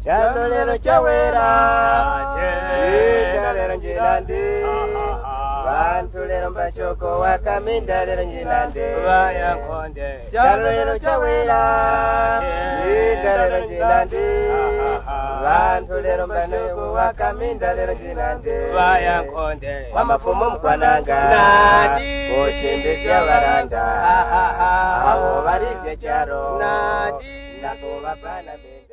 Chalo lero chawera lero njinande Bantu lero mbachoko wakaminda lero njinande Chalo lero chawera lero njinande Bantu lero mbachoko wakaminda lero njinande Wamafumo mkwananga Kochembesi ya varanda Aho varivya charo Nako vapana